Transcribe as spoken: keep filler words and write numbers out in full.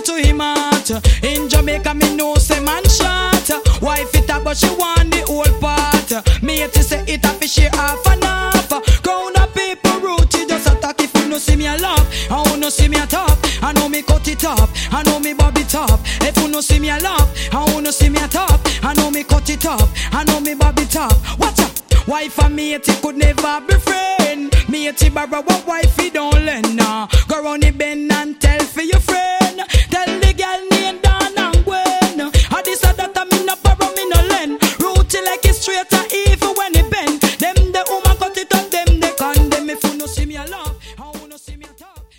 to him heart. In Jamaica me know say man shot. Wife it up but she want the whole part. Me to say it up she half and half. Ground up people rooted just attack if you no see me a laugh. I wanna see me a top. I know me cut it up. I know me bob it up. If you no see me a laugh, I wanna see me a top. I know me cut it up. I know me bob it up. Watch out. Wife and matey could never be friend. Matey borrow what wife he don't lend. Nah. Go round the bend and tell for your friend. Tell the girl